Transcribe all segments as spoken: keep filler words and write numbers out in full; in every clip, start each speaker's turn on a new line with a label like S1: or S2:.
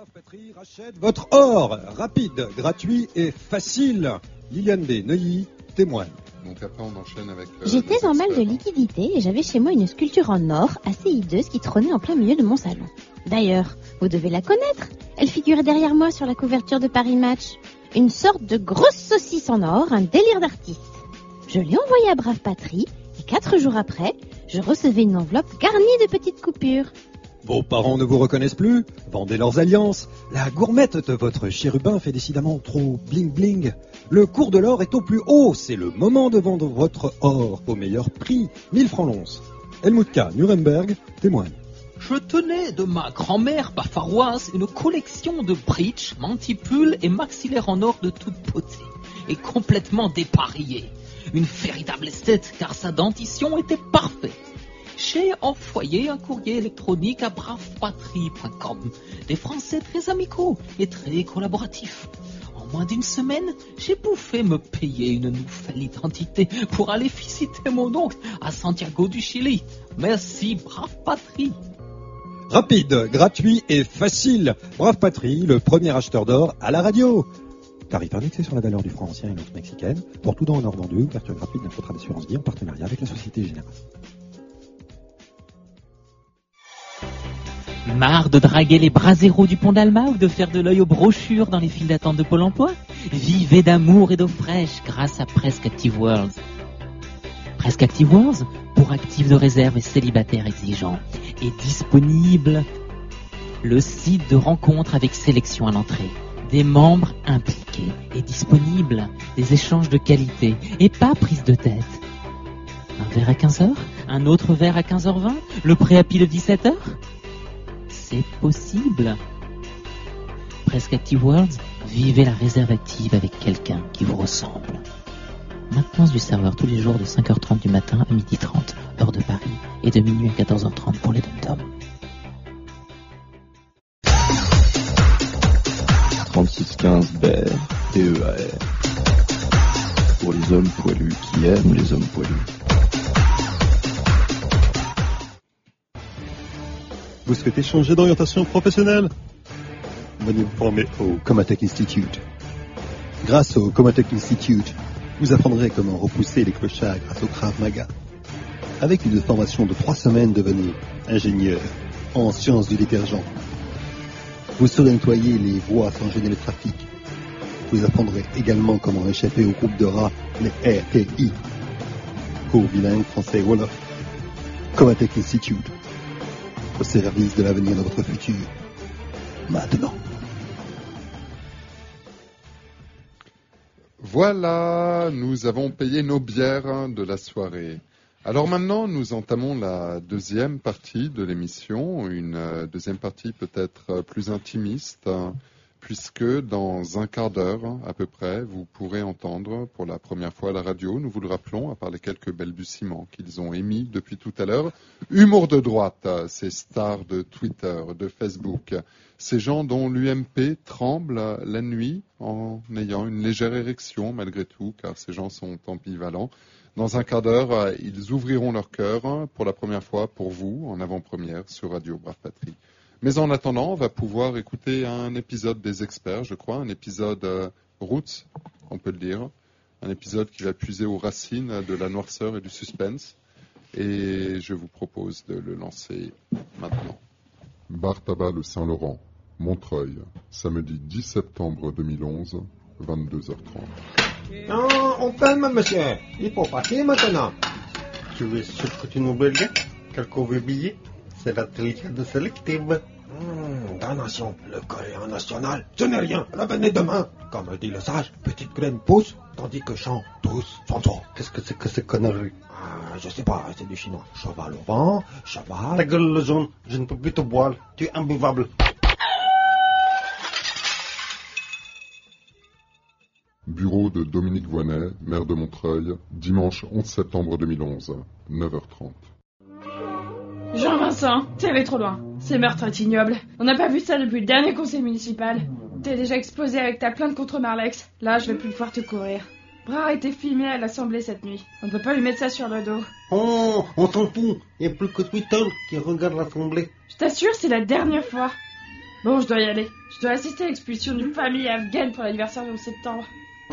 S1: Brave Patrie rachète votre or. Rapide, gratuit et facile. Liliane B. Neuilly témoigne.
S2: Donc après on enchaîne avec... Euh,
S3: J'étais en mal de liquidité et j'avais chez moi une sculpture en or assez hideuse qui trônait en plein milieu de mon salon. D'ailleurs, vous devez la connaître. Elle figurait derrière moi sur la couverture de Paris Match. Une sorte de grosse saucisse en or, un délire d'artiste. Je l'ai envoyée à Brave Patrie et quatre jours après, je recevais une enveloppe garnie de petites coupures.
S1: Vos parents ne vous reconnaissent plus? Vendez leurs alliances. La gourmette de votre chérubin fait décidément trop bling-bling. Le cours de l'or est au plus haut. C'est le moment de vendre votre or au meilleur prix. mille francs l'once. Helmut K. Nuremberg témoigne.
S4: Je tenais de ma grand-mère bafaroise une collection de bridges, mantipules et maxillaires en or de toute beauté, et complètement dépareillés. Une véritable esthète, car sa dentition était parfaite. J'ai envoyé un courrier électronique à brave patrie point com. Des Français très amicaux et très collaboratifs. En moins d'une semaine, j'ai bouffé me payer une nouvelle identité pour aller visiter mon oncle à Santiago du Chili. Merci, Brave Patrie.
S1: Rapide, gratuit et facile. Brave Patrie, le premier acheteur d'or à la radio. Tarif indexé sur la valeur du franc ancien et l'once mexicaine. Pour tout don en or vendu, ouverture gratuite d'un contrat d'assurance vie en partenariat avec la Société Générale.
S4: Marre de draguer les bras zéros du pont d'Alma ou de faire de l'œil aux brochures dans les files d'attente de Pôle emploi? Vivez d'amour et d'eau fraîche grâce à Presque Active World. Presque Active World, pour actifs de réserve et célibataires exigeants, est disponible. Le site de rencontre avec sélection à l'entrée, des membres impliqués est disponible, des échanges de qualité et pas prise de tête. Un verre à quinze heures? Un autre verre à quinze heures vingt? Le pré-happy de dix-sept heures? C'est possible. Presque Active World, vivez la réserve active avec quelqu'un qui vous ressemble. Maintenance du serveur tous les jours de cinq heures trente du matin à midi trente, heure de Paris, et de minuit à quatorze heures trente pour les dom-toms.
S5: trente-six quinze B R, T E A R. Pour les hommes poilus qui aiment les hommes poilus.
S6: Vous souhaitez changer d'orientation professionnelle? Venez vous former au Comatech Institute. Grâce au Comatech Institute, vous apprendrez comment repousser les clochards grâce au Krav Maga. Avec une formation de trois semaines, devenez ingénieur en sciences du détergent. Vous saurez nettoyer les voies sans gêner le trafic. Vous apprendrez également comment échapper au groupe de rats, les R T I. Cours bilingue français-wolof. Comatech Institute. Au service de l'avenir de votre futur. Maintenant.
S2: Voilà, nous avons payé nos bières de la soirée. Alors maintenant, nous entamons la deuxième partie de l'émission, une deuxième partie peut-être plus intimiste, puisque dans un quart d'heure à peu près, vous pourrez entendre pour la première fois à la radio, nous vous le rappelons, à part les quelques balbutiements qu'ils ont émis depuis tout à l'heure, humour de droite, ces stars de Twitter, de Facebook, ces gens dont l'U M P tremble la nuit en ayant une légère érection malgré tout, car ces gens sont ambivalents. Dans un quart d'heure, ils ouvriront leur cœur pour la première fois pour vous, en avant-première, sur Radio Brave Patrie. Mais en attendant, on va pouvoir écouter un épisode des experts, je crois, un épisode euh, roots, on peut le dire, un épisode qui va puiser aux racines de la noirceur et du suspense. Et je vous propose de le lancer maintenant.
S7: Bar Tabac de Saint-Laurent, Montreuil, samedi dix septembre deux mille onze, vingt-deux heures trente.
S8: Non, on calme, monsieur. Il faut partir maintenant. Tu es sûr que tu n'oublies rien? Quelqu'un veut billet? C'est la triade sélective. Mmh, damnation, le coréen national, ce n'est rien, revenez demain. Comme dit le sage, petite graine pousse, tandis que chant tous sont trop. Qu'est-ce que c'est que ces conneries? Ah, je sais pas, c'est du chinois. Cheval au vent, cheval... Ta gueule le jaune, je ne peux plus te boire, tu es imbuvable.
S7: Bureau de Dominique Voynet, maire de Montreuil, dimanche onze septembre deux mille onze, neuf heures trente.
S9: Jean-Vincent, t'es allé trop loin. Ces meurtres est ignoble. On n'a pas vu ça depuis le dernier conseil municipal. T'es déjà explosé avec ta plainte contre Marlex. Là, je vais plus pouvoir te courir. Brad a été filmé à l'Assemblée cette nuit. On ne peut pas lui mettre ça sur le dos.
S8: Oh, on s'en fout. Il n'y a plus que Twitter qui regarde l'Assemblée.
S9: Je t'assure, c'est la dernière fois. Bon, je dois y aller. Je dois assister à l'expulsion d'une famille afghane pour l'anniversaire du onze septembre.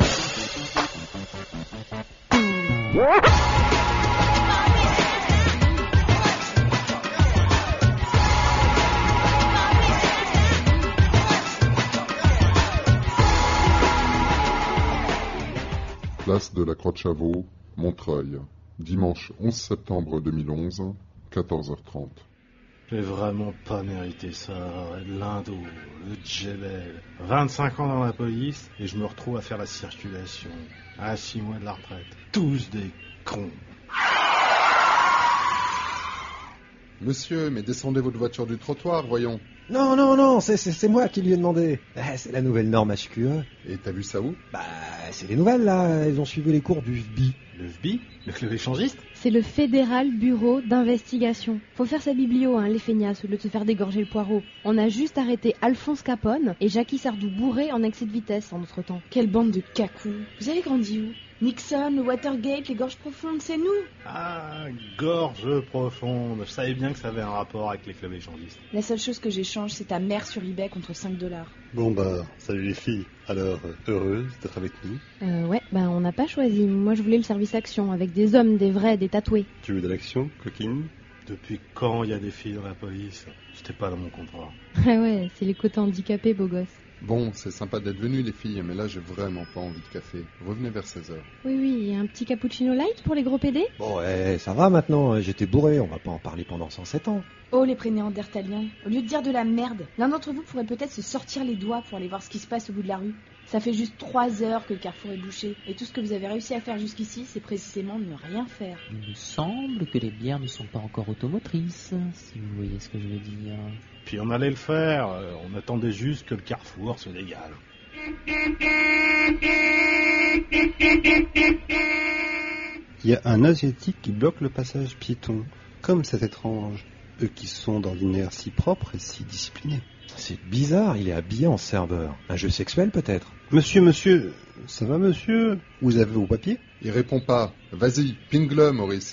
S7: Place de la Croix de Chavaux, Montreuil. Dimanche onze septembre deux mille onze, quatorze heures trente.
S10: J'ai vraiment pas mérité ça. L'Indo, le Djebel. vingt-cinq ans dans la police et je me retrouve à faire la circulation. À six mois de la retraite. Tous des cons.
S2: Monsieur, mais descendez votre voiture du trottoir, voyons.
S1: Non, non, non, c'est, c'est, c'est moi qui lui ai demandé. Ah, c'est la nouvelle norme H Q E.
S2: Et t'as vu ça où?
S1: Bah, c'est les nouvelles, là. Elles ont suivi les cours du F B I.
S10: Le F B I? Le club échangiste?
S3: C'est le Fédéral Bureau d'Investigation. Faut faire sa biblio, hein, les feignasses, au lieu de se faire dégorger le poireau. On a juste arrêté Alphonse Capone et Jackie Sardou bourré en excès de vitesse en notre temps.
S9: Quelle bande de cacous. Vous avez grandi où? Nixon, le Watergate, les gorges profondes, c'est nous.
S10: Ah, gorge profonde. Je savais bien que ça avait un rapport avec les clubs échangistes.
S9: La seule chose que j'échange, c'est ta mère sur eBay contre cinq dollars.
S6: Bon bah, salut les filles. Alors, euh, heureuse d'être avec nous?
S3: Euh, ouais, bah on n'a pas choisi. Moi je voulais le service action, avec des hommes, des vrais, des tatoués.
S6: Tu veux de l'action, coquine?
S10: Depuis quand il y a des filles dans la police? C'était pas dans mon contrat.
S3: Ah ouais, c'est les côtés handicapés, beau gosse.
S2: Bon, c'est sympa d'être venus les filles, mais là j'ai vraiment pas envie de café. Revenez vers seize heures.
S3: Oui, oui, et un petit cappuccino light pour les gros P D?
S1: Bon, ouais, ça va maintenant, j'étais bourré, on va pas en parler pendant cent sept ans.
S9: Oh, les prénéandertaliens. Au lieu de dire de la merde, l'un d'entre vous pourrait peut-être se sortir les doigts pour aller voir ce qui se passe au bout de la rue. Ça fait juste trois heures que le carrefour est bouché, et tout ce que vous avez réussi à faire jusqu'ici, c'est précisément ne rien faire.
S4: Il me semble que les bières ne sont pas encore automotrices, si vous voyez ce que je veux dire.
S10: Puis on allait le faire, euh, on attendait juste que le carrefour se dégale.
S6: Il y a un asiatique qui bloque le passage piéton. Comme c'est étrange. Eux qui sont d'ordinaire si propres et si disciplinés.
S1: C'est bizarre, il est habillé en serveur. Un jeu sexuel peut-être?
S6: Monsieur, monsieur, ça va monsieur? Vous avez vos papiers?
S2: Il répond pas. Vas-y, pingue-le, Maurice.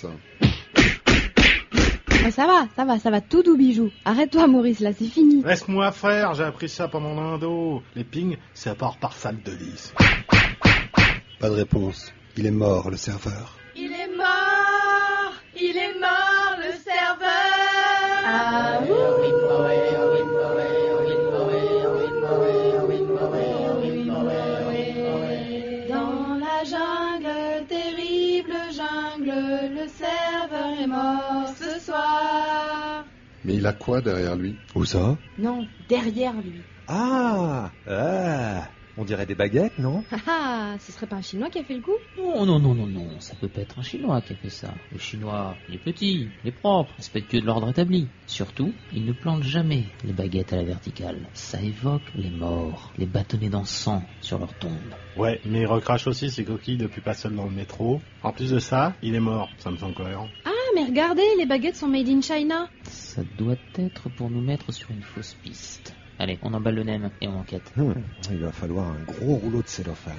S3: Ah, ça va, ça va, ça va tout doux bijou. Arrête-toi Maurice, là c'est fini.
S10: Laisse-moi faire, j'ai appris ça pendant l'Indo. Les pings, c'est à part par salle de lys.
S6: Pas de réponse. Il est mort, le serveur.
S9: Il est mort! Il est mort, le serveur! Ah oui! Dans la jungle, terrible jungle, le serveur est mort ce soir.
S2: Mais il a quoi derrière lui?
S1: Où ça?
S9: Non, derrière lui.
S1: Ah, ah, on dirait des baguettes, non?
S3: Ah ah, ce serait pas un chinois qui a fait le coup?
S4: Non, non, non, non, non, ça peut pas être un Chinois qui a fait ça. Le Chinois, il est petit, il est propre, respectueux de l'ordre établi. Surtout, il ne plante jamais les baguettes à la verticale. Ça évoque les morts, les bâtonnets d'encens sur leur tombe.
S10: Ouais, mais il recrache aussi ses coquilles depuis pas seul dans le métro. En plus de ça, il est mort, ça me semble cohérent.
S3: Ah, mais regardez, les baguettes sont made in China.
S4: Ça doit être pour nous mettre sur une fausse piste. Allez, on emballe le nem et on enquête.
S1: Hum, il va falloir un gros rouleau de cellophane.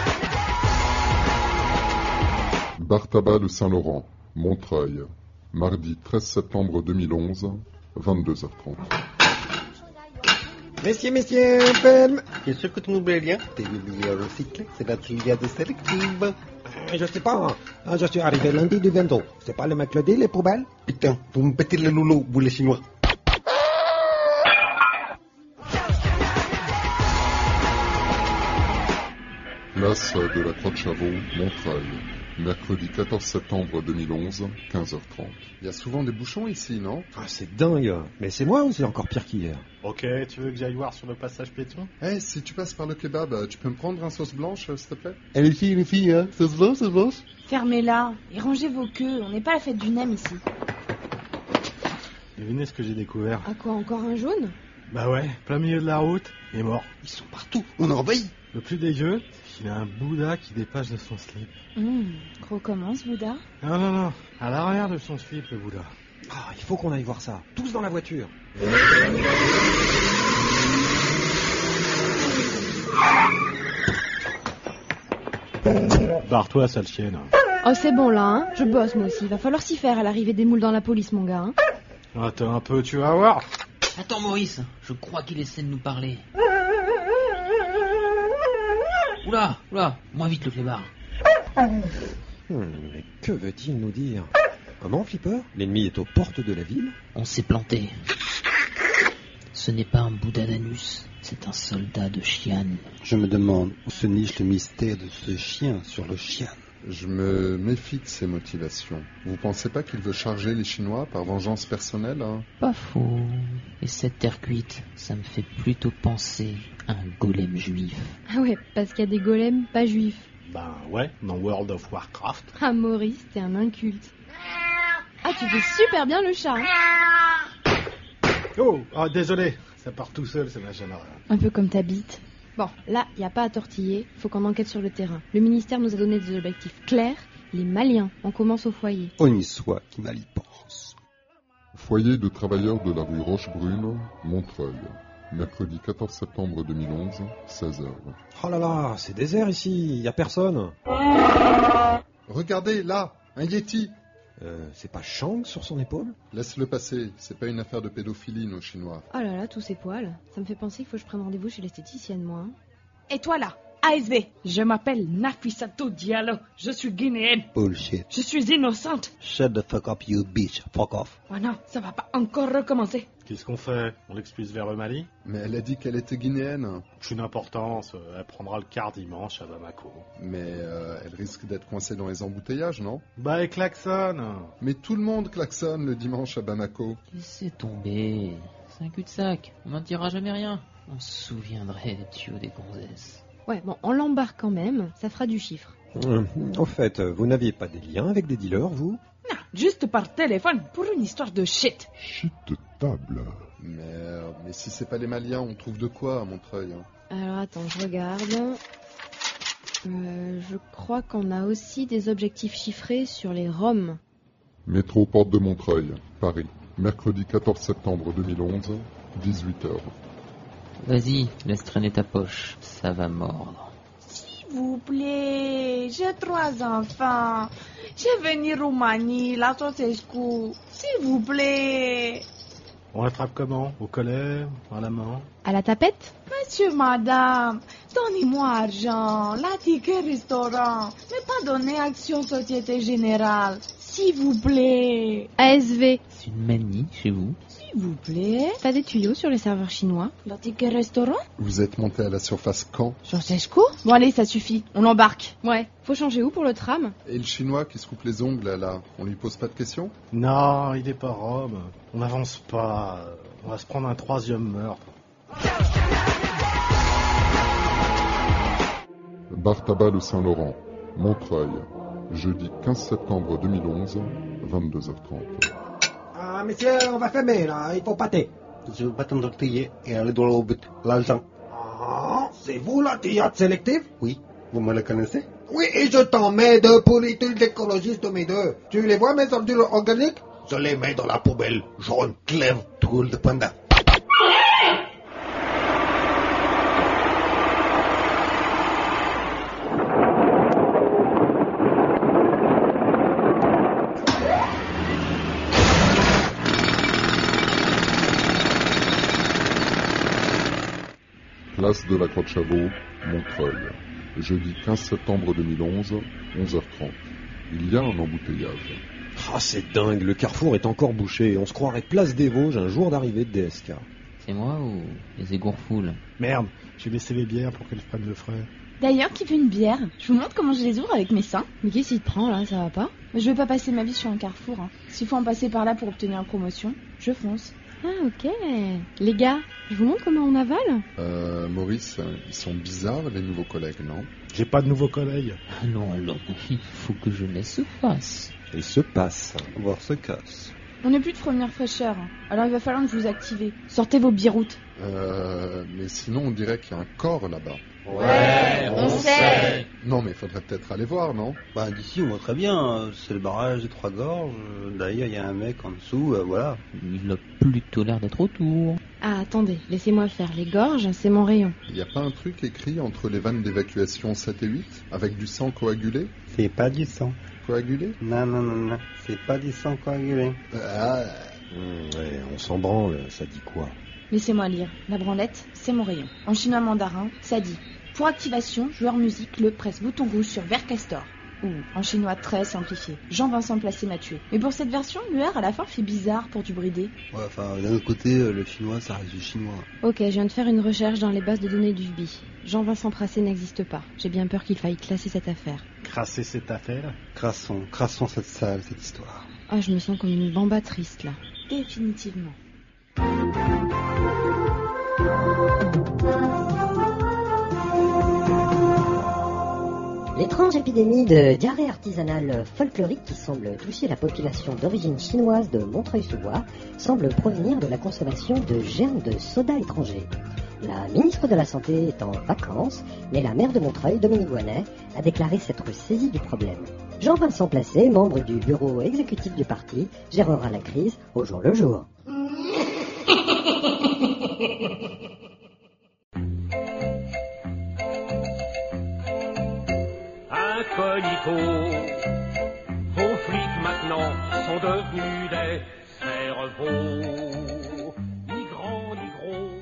S7: Bar tabac de Saint-Laurent, Montreuil. Mardi treize septembre deux mille onze, vingt-deux heures trente.
S8: Messieurs, messieurs, ben, qu'est-ce que tu nous bien? T'es le billets recyclé, c'est la triade sélective.
S1: Euh, je sais pas, hein, je suis arrivé lundi du vingt-deux. C'est pas le mercredi, les poubelles?
S8: Putain, vous me pétez le loulou, vous les Chinois.
S7: Place de la Croix de Chavaux, Montreuil. Mercredi quatorze septembre deux mille onze, quinze heures trente.
S2: Il y a souvent des bouchons ici, non?
S1: Ah, c'est dingue. Mais c'est moi ou c'est encore pire qu'hier?
S10: Ok, tu veux que j'aille voir sur le passage piéton?
S2: Eh, si tu passes par le kebab, tu peux me prendre un sauce blanche, s'il te plaît?
S8: Eh les filles, les filles, hein, ça se va, ça se va?
S9: Fermez-la et rangez vos queues, on n'est pas à la fête du nem ici.
S10: Devinez ce que j'ai découvert.
S3: Ah quoi, encore un jaune?
S10: Bah ouais, plein milieu de la route, il est mort.
S8: Ils sont partout, on a envahi.
S10: Le plus dégueu, c'est qu'il a un Bouddha qui dépasse de son slip.
S9: Hum, recommence, Bouddha.
S10: Non, non, non, à l'arrière de son slip, le Bouddha.
S1: Ah, il faut qu'on aille voir ça. Tous dans la voiture.
S10: Barre-toi, sale chienne.
S3: Oh c'est bon là, hein. Je bosse moi aussi. Va falloir s'y faire à l'arrivée des moules dans la police, mon gars. Hein.
S10: Attends un peu, tu vas voir.
S4: Attends, Maurice, je crois qu'il essaie de nous parler. Oula, oula, moins vite le clébard.
S1: Hum, mais que veut-il nous dire? Comment, Flipper? L'ennemi est aux portes de la ville?
S4: On s'est planté. Ce n'est pas un Bouddha d'Anus, c'est un soldat de Xi'an.
S6: Je me demande où se niche le mystère de ce chien sur le Xi'an.
S2: Je me méfie de ses motivations. Vous pensez pas qu'il veut charger les Chinois par vengeance personnelle, hein?
S4: Pas faux. Et cette terre cuite, ça me fait plutôt penser à un golem juif.
S3: Ah ouais, parce qu'il y a des golems pas juifs.
S10: Ben ouais, dans World of Warcraft.
S3: Ah Maurice, t'es un inculte. Ah, tu fais super bien le chat. Hein.
S10: Oh, ah, désolé, ça part tout seul, ça n'a jamais rien.
S3: Un peu comme ta bite. Bon, là, il n'y a pas à tortiller, faut qu'on enquête sur le terrain. Le ministère nous a donné des objectifs clairs. Les Maliens, on commence au foyer.
S6: On y soit qui mal y pense.
S7: Foyer de travailleurs de la rue Rochebrune, Montreuil. Mercredi quatorze septembre deux mille onze, seize heures.
S1: Oh là là, c'est désert ici, y a personne.
S2: Regardez, là, un Yeti.
S1: Euh, c'est pas Shang sur son épaule?
S2: Laisse-le passer, c'est pas une affaire de pédophilie, nos Chinois.
S3: Oh là là, tous ces poils. Ça me fait penser qu'il faut que je prenne rendez-vous chez l'esthéticienne, moi. Hein.
S9: Et toi là, A S V, je m'appelle Nafissatou Diallo, je suis guinéenne.
S6: Bullshit.
S9: Je suis innocente.
S6: Shut the fuck up, you bitch. Fuck off.
S9: Oh non, ça va pas encore recommencer.
S10: Qu'est-ce qu'on fait? On l'expulse vers le Mali?
S2: Mais elle a dit qu'elle était guinéenne.
S10: Aucune importance, elle prendra le car dimanche à Bamako.
S2: Mais euh, elle risque d'être coincée dans les embouteillages, non?
S10: Bah et klaxonne.
S2: Mais tout le monde klaxonne le dimanche à Bamako.
S4: Laissez tomber, c'est un cul-de-sac, on n'en dira jamais rien. On se souviendrait des tuyaux des gonzesses.
S3: Ouais, bon, on l'embarque quand même, ça fera du chiffre.
S1: Euh, au fait, vous n'aviez pas des liens avec des dealers, vous?
S9: Non, juste par téléphone, pour une histoire de shit.
S7: Shit de table.
S2: Merde, mais si c'est pas les Maliens, on trouve de quoi à Montreuil, hein?
S3: Alors attends, je regarde. Euh, je crois qu'on a aussi des objectifs chiffrés sur les Roms.
S7: Métro Porte de Montreuil, Paris. Mercredi quatorze septembre deux mille onze, dix-huit heures.
S4: Vas-y, laisse traîner ta poche, ça va mordre.
S11: S'il vous plaît, j'ai trois enfants. Je vais venir en Roumanie, la Sosescu. S'il vous plaît.
S10: On l'attrape comment? Au collet? À la main?
S3: À la tapette?
S11: Monsieur, madame, donnez-moi argent, la ticket restaurant, mais pas donner action Société Générale. S'il vous plaît.
S3: A S V.
S4: C'est une manie chez vous?
S11: S'il vous plaît.
S3: Pas des tuyaux sur les serveurs chinois?
S11: La ticket restaurant?
S2: Vous êtes monté à la surface quand?
S9: Sur Sesco? Bon allez, ça suffit, on l'embarque.
S3: Ouais. Faut changer où pour le tram?
S2: Et le Chinois qui se coupe les ongles, là, on lui pose pas de questions?
S10: Non, il est pas Rome. On n'avance pas. On va se prendre un troisième meurtre.
S7: Bar Tabac le Saint-Laurent, Montreuil. Jeudi quinze septembre deux mille onze, vingt-deux heures trente.
S8: Ah, monsieur, on va fermer, là, il faut pâter. Je veux pas t'endortiller et aller droit au but. L'argent. Ah, c'est vous, la tillade sélective? Oui, vous me le connaissez? Oui, et je t'en mets deux pour l'étude écologiste de mes deux. Tu les vois, mes ordures organiques? Je les mets dans la poubelle. Jaune, clair, drôle de panda.
S7: Place de la Croix de Chavaux, Montreuil. Jeudi quinze septembre deux mille onze, onze heures trente. Il y a un embouteillage.
S1: Ah, c'est dingue, le carrefour est encore bouché. On se croirait place des Vosges un jour d'arrivée de D S K.
S4: C'est moi ou les égouts foulent?
S10: Merde, j'ai laissé les bières pour qu'elles prennent le frais.
S9: D'ailleurs, qui veut une bière? Je vous montre comment je les ouvre avec mes seins.
S3: Mais qu'est-ce qu'il te prend là, ça va pas?
S9: Mais je vais pas passer ma vie sur un carrefour. Hein. S'il faut en passer par là pour obtenir une promotion, je fonce.
S3: Ah ok. Les gars, je vous montre comment on avale?
S2: Euh, Maurice, ils sont bizarres les nouveaux collègues, non?
S10: J'ai pas de nouveaux collègues.
S4: Allons, allons, il faut que je laisse face.
S1: Il se passe.
S6: Voir se casse.
S9: On n'est plus de première fraîcheur. Hein. Alors il va falloir que vous activez. Sortez vos biroutes.
S2: Euh, mais sinon on dirait qu'il y a un corps là-bas.
S11: Ouais, on sait.
S2: Non mais faudrait peut-être aller voir, non?
S6: Bah d'ici on voit très bien, c'est le barrage des Trois Gorges. D'ailleurs il y a un mec en dessous, euh, voilà.
S4: Il a plutôt l'air d'être autour.
S3: Ah attendez, laissez-moi faire les gorges, c'est mon rayon.
S2: Il n'y a pas un truc écrit entre les vannes d'évacuation sept et huit avec du sang coagulé?
S6: C'est pas du sang.
S2: Coagulé?
S6: Non, non, non, non, c'est pas du sang coagulé.
S2: Ah.
S1: Mmh, ouais, on s'en branle, ça dit quoi?
S11: Laissez-moi lire. La branlette, c'est mon rayon. En chinois mandarin, ça dit « Pour activation, joueur musique, le presse bouton rouge sur vert castor ». Ou, en chinois très simplifié, Jean-Vincent Placé m'a tué. Mais pour cette version, l'U R à la fin fait bizarre pour du bridé.
S12: Ouais, enfin, d'un autre côté, le chinois, ça reste du chinois.
S3: Ok, je viens de faire une recherche dans les bases de données du F B I. Jean-Vincent Placé n'existe pas. J'ai bien peur qu'il faille classer cette affaire.
S10: Crasser cette affaire?
S8: Crassons, crassons cette salle, cette histoire.
S3: Ah, je me sens comme une bamba triste, là.
S11: Définitivement.
S13: L'étrange épidémie de diarrhée artisanale folklorique qui semble toucher la population d'origine chinoise de Montreuil-sous-Bois semble provenir de la consommation de germes de soda étrangers. La ministre de la Santé est en vacances, mais la maire de Montreuil, Dominique Voynet, a déclaré s'être saisie du problème. Jean-Vincent Placé, membre du bureau exécutif du parti, gérera la crise au jour le jour.
S14: Incognito, vos flics maintenant sont devenus des cerveaux, ni grands ni gros.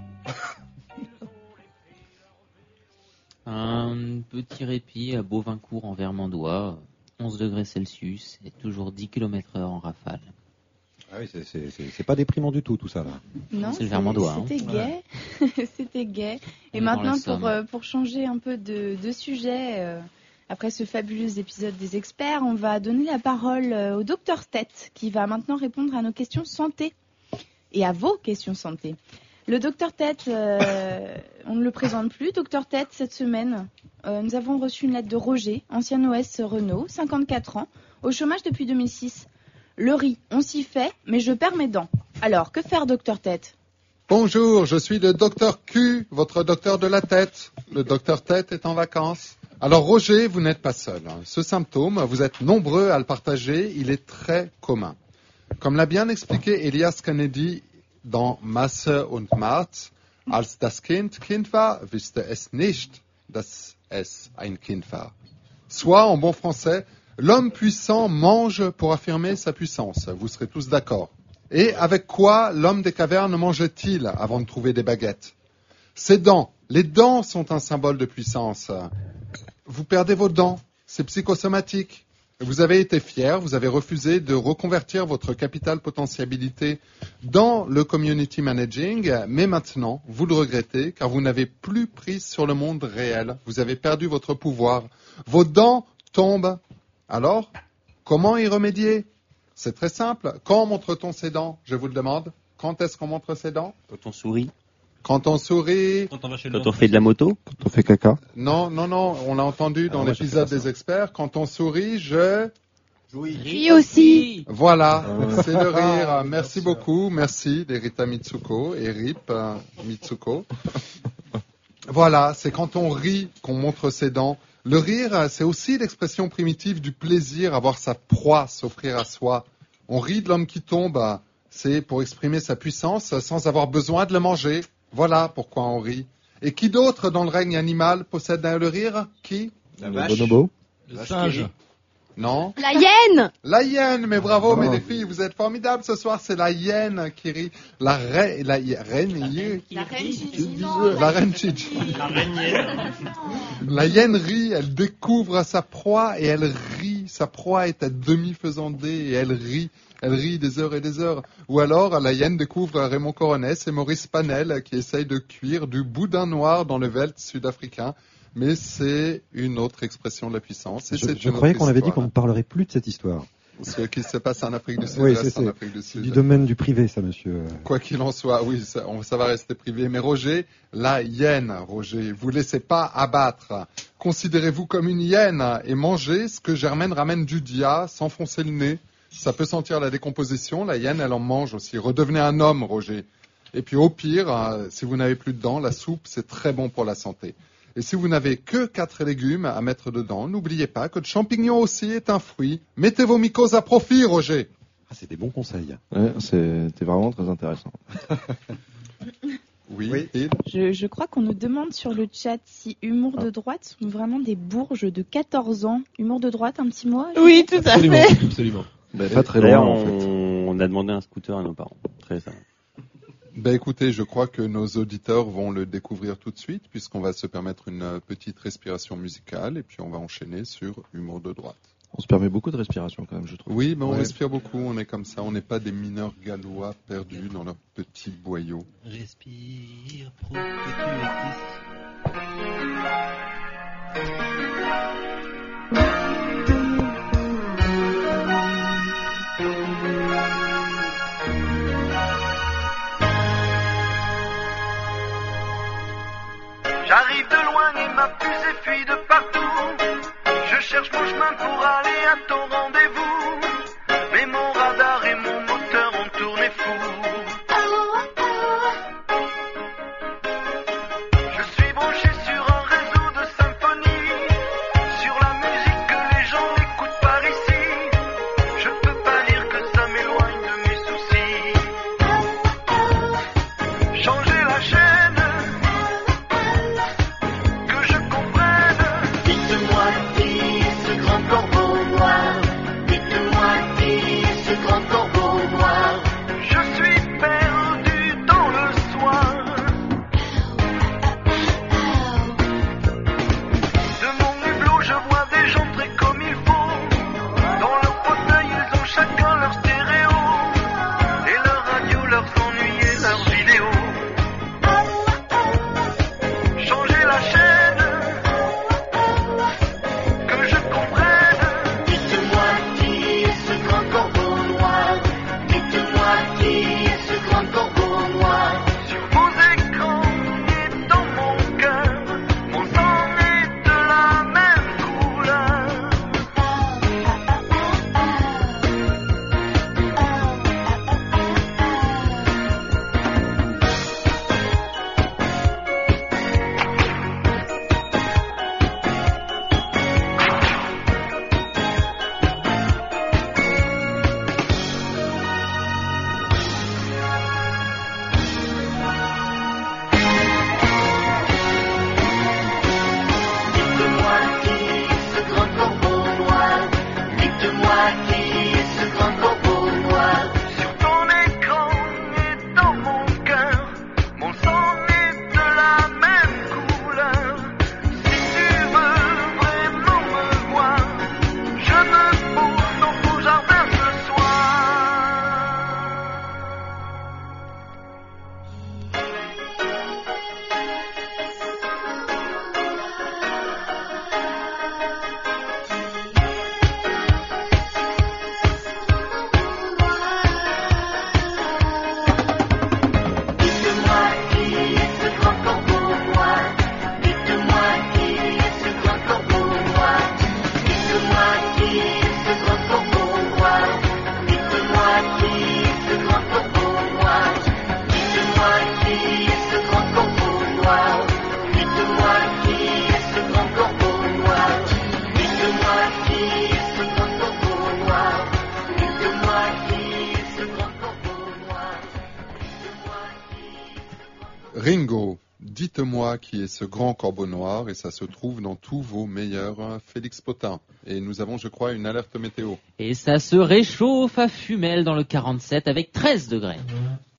S4: Un petit répit à Beauvincourt en Vermandois, onze degrés Celsius et toujours dix kilomètres heure en rafale.
S1: Ah oui, c'est, c'est, c'est, c'est pas déprimant du tout, tout ça, là.
S11: Non,
S4: c'est le Vermandois.
S11: C'était
S4: hein.
S11: gai. Ouais. C'était gai. Et
S4: On
S11: maintenant,
S4: est dans la
S11: pour,
S4: Somme.
S11: euh, pour changer un peu de, de sujet, euh, après ce fabuleux épisode des experts, on va donner la parole euh, au docteur Tête, qui va maintenant répondre à nos questions santé et à vos questions santé. Le docteur Tête, euh, on ne le présente plus. Docteur Tête, cette semaine, euh, nous avons reçu une lettre de Roger, ancien O S Renault, cinquante-quatre ans, au chômage depuis deux mille six. Le riz, on s'y fait, mais je perds mes dents. Alors, que faire, docteur Tête?
S2: Bonjour, je suis le docteur Q, votre docteur de la tête. Le docteur Tête est en vacances. Alors Roger, vous n'êtes pas seul. Ce symptôme, vous êtes nombreux à le partager, il est très commun. Comme l'a bien expliqué Elias Kennedy dans Masse und Marz, als das Kind Kind war, wusste es nicht, dass es ein Kind war. Soit, en bon français, l'homme puissant mange pour affirmer sa puissance. Vous serez tous d'accord. Et avec quoi l'homme des cavernes mangeait-il avant de trouver des baguettes? Ses dents. Les dents sont un symbole de puissance. Vous perdez vos dents. C'est psychosomatique. Vous avez été fier, vous avez refusé de reconvertir votre capital potentialité dans le community managing, mais maintenant, vous le regrettez car vous n'avez plus prise sur le monde réel. Vous avez perdu votre pouvoir. Vos dents tombent. Alors, comment y remédier? C'est très simple. Quand montre-t-on ses dents? Je vous le demande. Quand est-ce qu'on montre ses dents?
S15: Quand on sourit.
S2: Quand on sourit.
S15: Quand on, va chez Quand on fait de la moto.
S6: Quand on fait caca.
S2: Non, non, non. On l'a entendu dans
S6: moi,
S2: l'épisode des experts. Quand on sourit, je...
S3: Ris aussi.
S2: Voilà, c'est le rire. Merci beaucoup. Merci, les Rita Mitsuko et Rip euh, Mitsuko. Voilà, c'est quand on rit qu'on montre ses dents. Le rire, c'est aussi l'expression primitive du plaisir à voir sa proie s'offrir à soi. On rit de l'homme qui tombe, c'est pour exprimer sa puissance sans avoir besoin de le manger. Voilà pourquoi on rit. Et qui d'autre dans le règne animal possède le rire? Qui?
S6: La vache. Bonobo.
S15: Le singe.
S2: Non.
S3: La hyène.
S2: La hyène, mais bravo,
S6: Oh.
S2: mes les filles, vous êtes formidables ce soir. C'est la hyène qui rit. La reine, la hy- reine, hy-
S11: La reine Gigi,
S2: la reine Chichi.
S15: La araignée.
S2: La hyène rit, elle découvre sa proie et elle rit. Sa proie est à demi faisandée et elle rit. Elle rit des heures et des heures. Ou alors, la hyène découvre Raymond Coronès et Maurice Panel qui essayent de cuire du boudin noir dans le veldt sud-africain. Mais c'est une autre expression de la puissance. Et
S1: Je,
S2: c'est
S1: je
S2: une
S1: croyais
S2: autre
S1: qu'on avait dit
S2: histoire.
S1: qu'on ne parlerait plus de cette histoire.
S2: Ce qui se passe en Afrique du Sud
S1: Oui,
S2: reste
S1: c'est,
S2: en
S1: c'est,
S2: Afrique du
S1: c'est
S2: Sud.
S1: du domaine du privé, ça, monsieur.
S2: Quoi qu'il en soit, oui, ça, on, ça va rester privé. Mais Roger, la hyène, Roger, vous laissez pas abattre. Considérez-vous comme une hyène et mangez ce que Germaine ramène du dia, s'enfoncer le nez. Ça peut sentir la décomposition. La hyène, elle en mange aussi. Redevenez un homme, Roger. Et puis au pire, euh, si vous n'avez plus de dents, la soupe, c'est très bon pour la santé. Et si vous n'avez que quatre légumes à mettre dedans, n'oubliez pas que le champignon aussi est un fruit. Mettez vos mycoses à profit, Roger.
S1: Ah, c'est des bons conseils.
S5: Ouais, c'était vraiment très intéressant.
S2: Oui,
S8: Oui.
S2: il.
S11: Je, je crois qu'on nous demande sur le chat si Humour de droite sont vraiment des bourges de quatorze ans. Humour de droite, un petit mot?
S3: Oui, tout à
S6: Absolument,
S3: fait.
S6: absolument.
S5: Bah, pas très
S15: D'ailleurs,
S5: loin, en fait.
S15: on... on a demandé un scooter à nos parents. Très simple.
S2: Ben écoutez, je crois que nos auditeurs vont le découvrir tout de suite, puisqu'on va se permettre une euh, petite respiration musicale, et puis on va enchaîner sur Humour de droite.
S5: On se permet beaucoup de respiration quand même, je trouve.
S2: Oui, mais on
S5: Ouais.
S2: respire beaucoup, on est comme ça, on n'est pas des mineurs gallois perdus dans leur petit boyau.
S12: Respire, prouve que tu existes.
S16: J'arrive de loin et ma fusée fuit de partout. Je cherche mon chemin pour aller à ton rendez-vous. Mais mon radar et mon moteur ont tourné fou. Je suis branché sur un réseau de symphonie, sur la musique que les gens n'écoutent par ici. Je peux pas dire que ça m'éloigne de mes soucis. Changer la chaîne, que je comprenne. Dites-moi qui est ce grand corbeau noir. Dites-moi qui est ce grand corbeau noir. Je suis perdu dans le soir. De mon hublot, je vois des gens très comme il faut. Dans leur fauteuil, ils ont chacun leur stéréo. Et leur radio, leurs ennuis et leurs vidéos. Changer la chaîne, que je comprenne. Dites-moi qui est ce grand corbeau noir. Dites-moi qui est ce grand corbeau noir. Sur vos écrans et dans mon cœur, mon sang est de la même couleur. Dites-moi qui est ce grand corbeau noir. Dites-moi qui est ce grand corbeau noir. Sur ton écran et dans mon cœur, mon sang est de la même couleur. Si tu veux vraiment me voir, je me pose dans ton jardin ce soir. Dites-moi qui est ce grand corbeau noir. Dites-moi qui est ce grand corbeau noir. Dites-moi qui est ce grand corbeau noir. Dites-moi qui est ce grand corbeau noir. Dites-moi qui est ce grand corbeau noir. Dites-moi qui est ce grand corbeau noir. Dites-moi qui est ce grand corbeau noir. Dites-moi qui est ce grand corbeau noir.
S2: Ringo, dites-moi qui est ce grand corbeau noir, et ça se trouve dans tous vos meilleurs euh, Félix Potin. Et nous avons, je crois, une alerte météo.
S4: Et ça se réchauffe à Fumel dans le quarante-sept avec treize degrés.